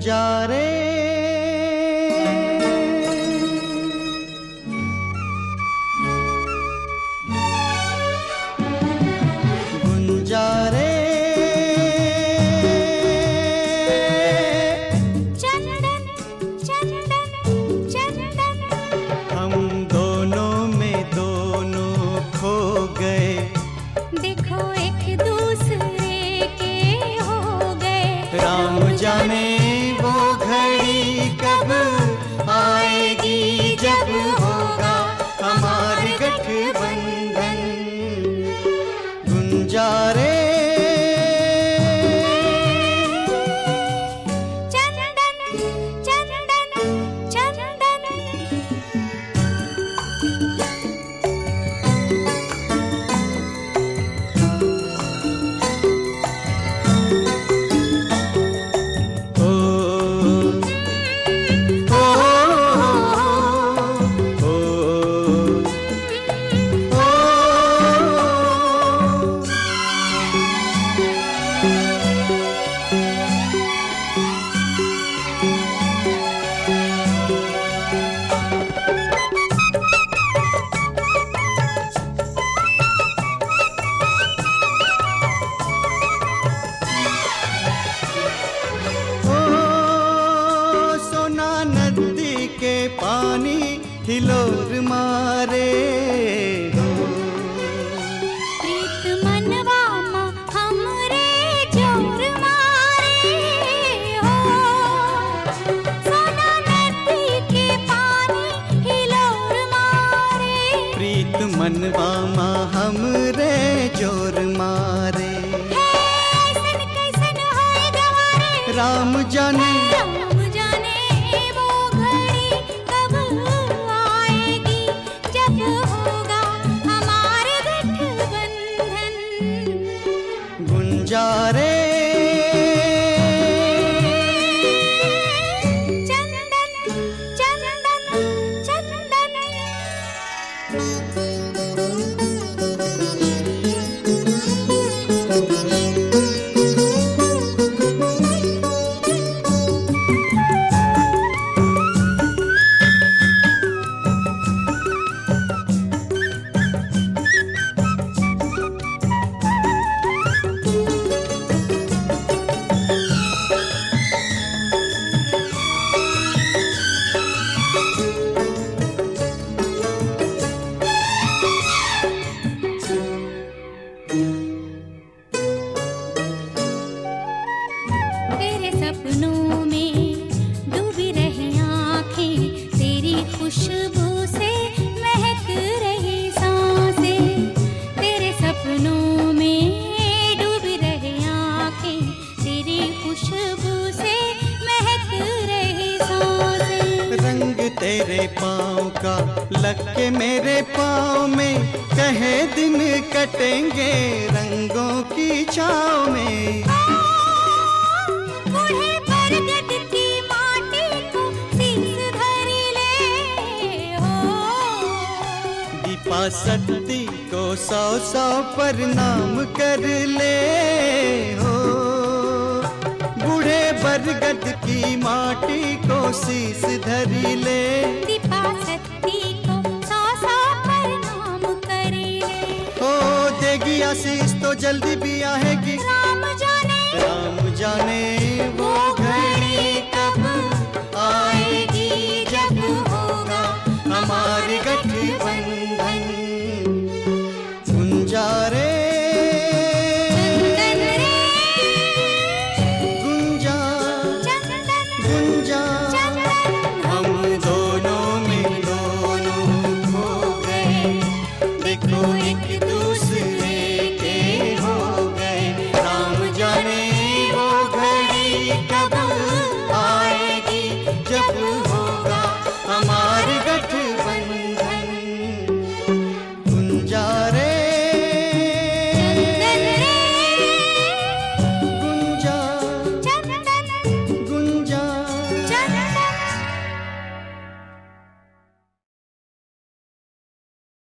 गुंजारे गुंजारे चंदन चंदन चंदन हम दोनों में दोनों खो गए। देखो एक दूसरे के हो गए। राम जाने वो घड़ी कब आएगी जब होगा हमारे गठबंधन। गुंजारे चंदन चंदन चंदन ओ ओ ओ सोना नदी के पानी हिलोर मारे हो। प्रीत मनवा माँ हमरे जोर मारे हो। सोना नदी के पानी हिलोर मारे। प्रीत मनवा माँ हमरे जोर मारे। कैसन कैसन होए गवारे। राम जाने राम जाने वो घड़ी कब आएगी जब होगा हमारे गठबंधन। गुंजारे चंदन चंदन चंदन तेरे सपनों में डूबी रही आँखें। तेरी खुशबू से महक रही सांसें। तेरे सपनों में डूबी रही आँखें। तेरी खुशबू से महक रही सांसें। रंग तेरे पाँव का लग के मेरे पाँव में कहे दिन कटेंगे रंगों की छाँव में। बूढ़े बरगद की माटी को शीश धरी ले हो। दीपा सती को सौ सौ प्रणाम कर ले हो। बूढ़े बरगद की माटी को शीश धरी ले। दीपा सती को सौ सौ प्रणाम करे। हो देगी आशीष तो जल्दी भी आएगी। राम जाने राम जाने